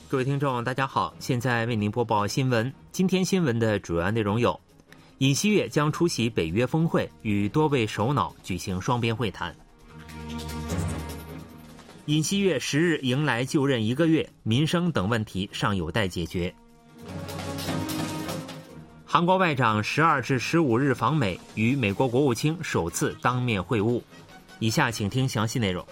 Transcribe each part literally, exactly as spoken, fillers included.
各位听众大家好，现在为您播报新闻。今天新闻的主要内容有：尹锡悦将出席北约峰会，与多位首脑举行双边会谈；尹锡悦十日迎来就任一个月，民生等问题尚有待解决；韩国外长十二至十五日访美，与美国国务卿首次当面会晤。以下请听详细内容。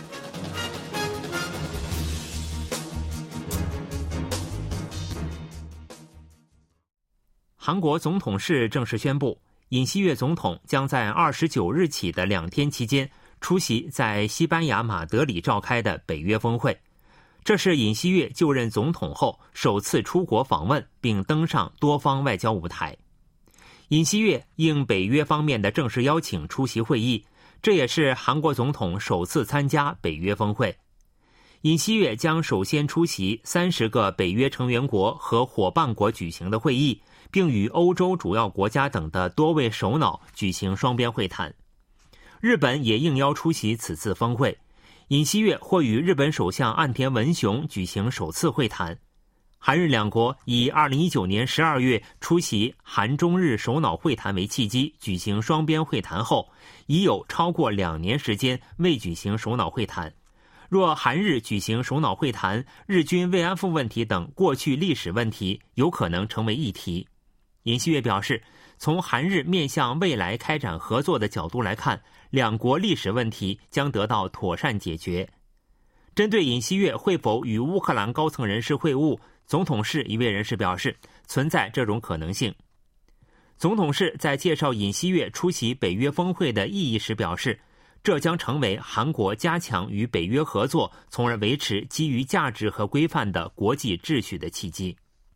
韩国总统室正式宣布，尹锡悦总统将在二十九日起的两天期间出席在西班牙马德里召开的北约峰会。这是尹锡悦就任总统后首次出国访问，并登上多方外交舞台。尹锡悦应北约方面的正式邀请出席会议，这也是韩国总统首次参加北约峰会。尹锡悦将首先出席三十个北约成员国和伙伴国举行的会议，并与欧洲主要国家等的多位首脑举行双边会谈。日本也应邀出席此次峰会，尹锡悦或与日本首相岸田文雄举行首次会谈。韩日两国以二零一九年十二月出席韩中日首脑会谈为契机举行双边会谈后，已有超过两年时间未举行首脑会谈。若韩日举行首脑会谈，日军慰安妇问题等过去历史问题有可能成为议题。尹锡悦表示，从韩日面向未来开展合作的角度来看，两国历史问题将得到妥善解决。针对尹锡悦会否与乌克兰高层人士会晤，总统室一位人士表示，存在这种可能性。总统室在介绍尹锡悦出席北约峰会的意义时表示，这将成为韩国加强与北约合作，从而维持基于价值和规范的国际秩序的契机。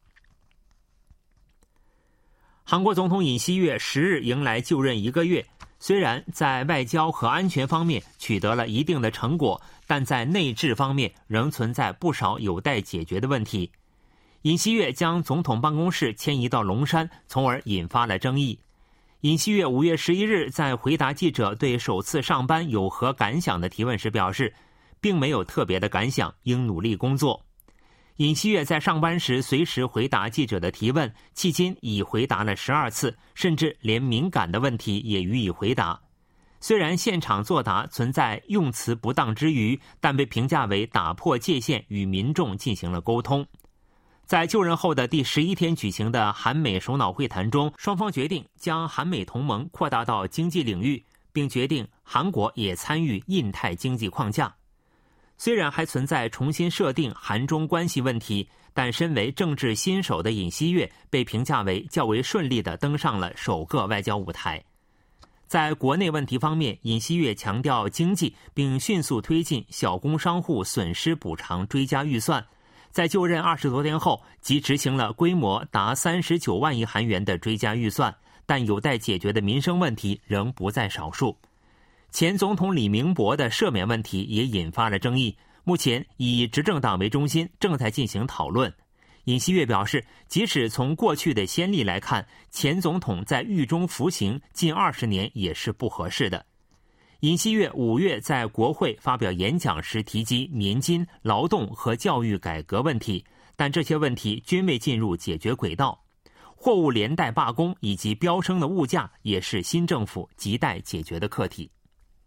韩国总统尹锡悦十日迎来就任一个月，虽然在外交和安全方面取得了一定的成果，但在内治方面仍存在不少有待解决的问题。尹锡悦将总统办公室迁移到龙山，从而引发了争议。尹锡悦五月十一日在回答记者对首次上班有何感想的提问时表示，并没有特别的感想，应努力工作。尹锡悦在上班时随时回答记者的提问，迄今已回答了十二次，甚至连敏感的问题也予以回答。虽然现场作答存在用词不当之余，但被评价为打破界限与民众进行了沟通。在就任后的第十一天举行的韩美首脑会谈中，双方决定将韩美同盟扩大到经济领域，并决定韩国也参与印太经济框架。虽然还存在重新设定韩中关系问题，但身为政治新手的尹锡悦被评价为较为顺利地登上了首个外交舞台。在国内问题方面，尹锡悦强调经济，并迅速推进小工商户损失补偿追加预算。在就任二十多天后，即执行了规模达三十九万亿韩元的追加预算，但有待解决的民生问题仍不在少数。前总统李明博的赦免问题也引发了争议，目前以执政党为中心，正在进行讨论。尹锡悦表示，即使从过去的先例来看，前总统在狱中服刑近二十年也是不合适的。尹锡悦五月在国会发表演讲时提及年金、劳动和教育改革问题，但这些问题均未进入解决轨道。货物连带罢工以及飙升的物价也是新政府亟待解决的课题。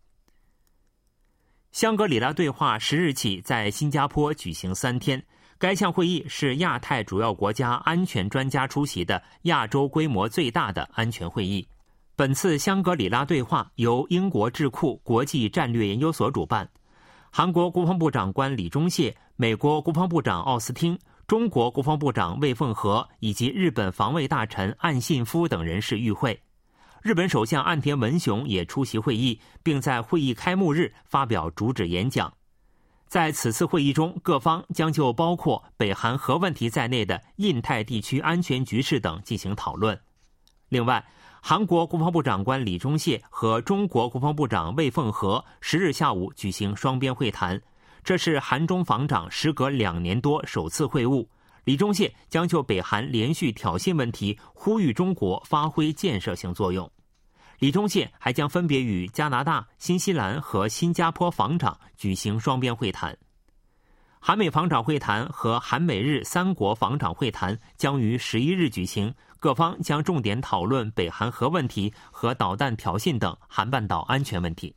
香格里拉对话十日起在新加坡举行三天，该项会议是亚太主要国家安全专家出席的亚洲规模最大的安全会议。本次香格里拉对话由英国智库国际战略研究所主办，韩国国防部长官李钟燮、美国国防部长奥斯汀、中国国防部长魏凤和以及日本防卫大臣岸信夫等人士与会。日本首相岸田文雄也出席会议，并在会议开幕日发表主旨演讲。在此次会议中，各方将就包括北韩核问题在内的印太地区安全局势等进行讨论。另外，韩国国防部长官李钟燮和中国国防部长魏凤和十日下午举行双边会谈，这是韩中防长时隔两年多首次会晤。李钟燮将就北韩连续挑衅问题呼吁中国发挥建设性作用。李钟燮还将分别与加拿大、新西兰和新加坡防长举行双边会谈。 韩美防长会谈和韩美日三国防长会谈将于十一日举行，各方将重点讨论北韩核问题和导弹挑衅等韩半岛安全问题。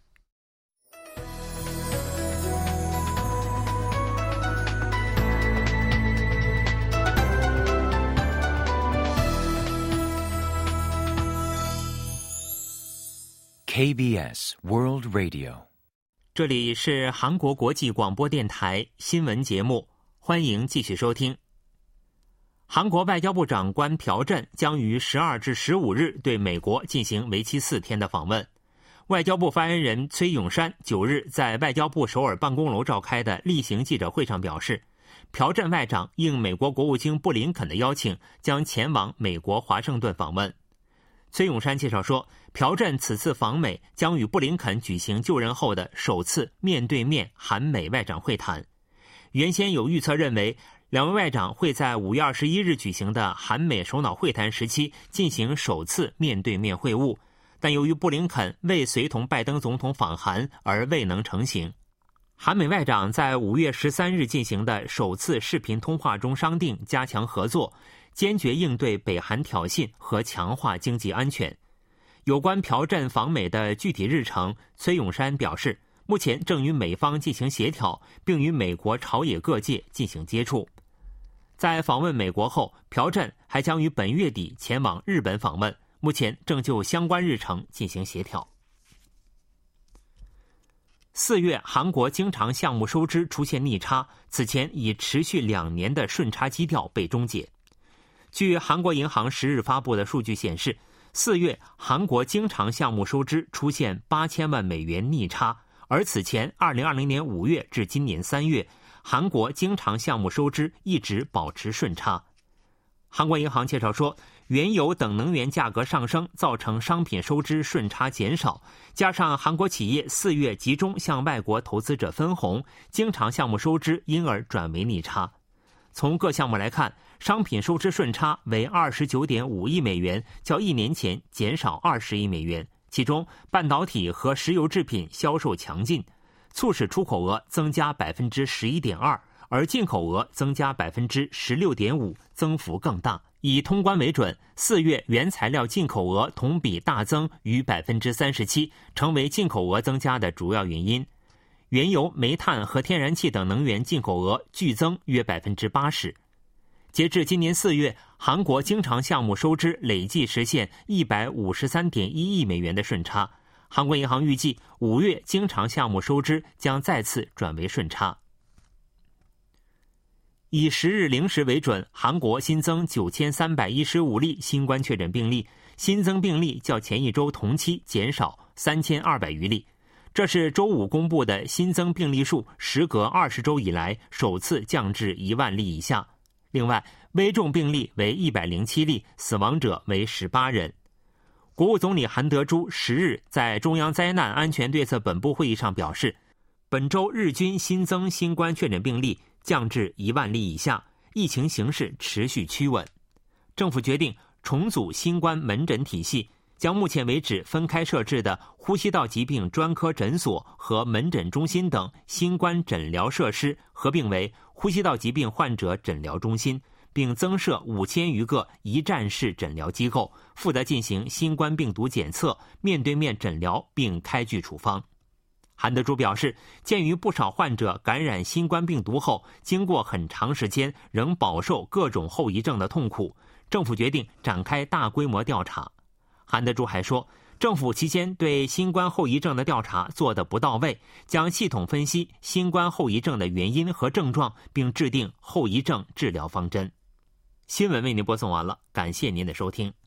K B S World Radio， 这里是韩国国际广播电台新闻节目，欢迎继续收听。韩国外交部长官朴振将于十二至十五日对美国进行为期四天的访问。外交部发言人崔永山九日在外交部首尔办公楼召开的例行记者会上表示，朴振外长应美国国务卿布林肯的邀请，将前往美国华盛顿访问。崔永山介绍说，朴振此次访美将与布林肯举行就任后的首次面对面韩美外长会谈。原先有预测认为，两位外长会在五月二十一日举行的韩美首脑会谈时期进行首次面对面会晤，但由于布林肯未随同拜登总统访韩而未能成行。韩美外长在五月十三日进行的首次视频通话中商定加强合作，坚决应对北韩挑衅和强化经济安全。有关朴振访美的具体日程，崔永山表示，目前正与美方进行协调，并与美国朝野各界进行接触。在访问美国后，朴振还将于本月底前往日本访问，目前正就相关日程进行协调。四月，韩国经常项目收支出现逆差，此前已持续两年的顺差基调被终结。据韩国银行十日发布的数据显示，四月韩国经常项目收支出现八千万美元逆差，而此前二零二零年五月至今年三月，韩国经常项目收支一直保持顺差。韩国银行介绍说，原油等能源价格上升造成商品收支顺差减少，加上韩国企业四月集中向外国投资者分红，经常项目收支因而转为逆差。从各项目来看，商品收支顺差为 二十九点五亿美元，较一年前减少二十亿美元，其中半导体和石油制品销售强劲，促使出口额增加 百分之十一点二， 而进口额增加 百分之十六点五， 增幅更大。以通关为准，四月原材料进口额同比大增逾 百分之三十七， 成为进口额增加的主要原因。原油、煤炭和天然气等能源进口额剧增约 百分之八十。 截至今年四月，韩国经常项目收支累计实现 一百五十三点一亿美元的顺差。韩国银行预计五月经常项目收支将再次转为顺差。以十日零时为准，韩国新增九千三百一十五例新冠确诊病例，新增病例较前一周同期减少三千二百余例。这是周五公布的新增病例数时隔二十周以来首次降至一万例以下。另外，危重病例为一百零七例，死亡者为十八人。国务总理韩德洙十日在中央灾难安全对策本部会议上表示，本周日均新增新冠确诊病例降至一万例以下，疫情形势持续趋稳。政府决定重组新冠门诊体系，将目前为止分开设置的呼吸道疾病专科诊所和门诊中心等新冠诊疗设施合并为呼吸道疾病患者诊疗中心，并增设五千余个一站式诊疗机构，负责进行新冠病毒检测、面对面诊疗并开具处方。韩德洙表示，鉴于不少患者感染新冠病毒后，经过很长时间仍饱受各种后遗症的痛苦，政府决定展开大规模调查。韩德洙还说，政府期间对新冠后遗症的调查做得不到位，将系统分析新冠后遗症的原因和症状，并制定后遗症治疗方针。新闻为您播送完了，感谢您的收听。